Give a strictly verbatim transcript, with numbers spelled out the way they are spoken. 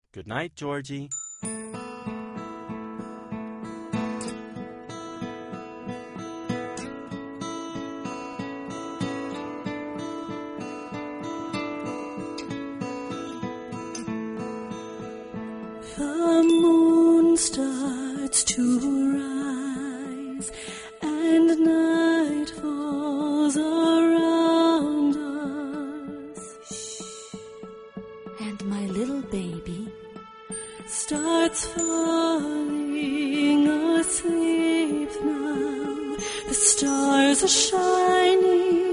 Good night, Georgie. The moon starts to rise, and night falls around us. And my little baby starts falling asleep now. The stars are shining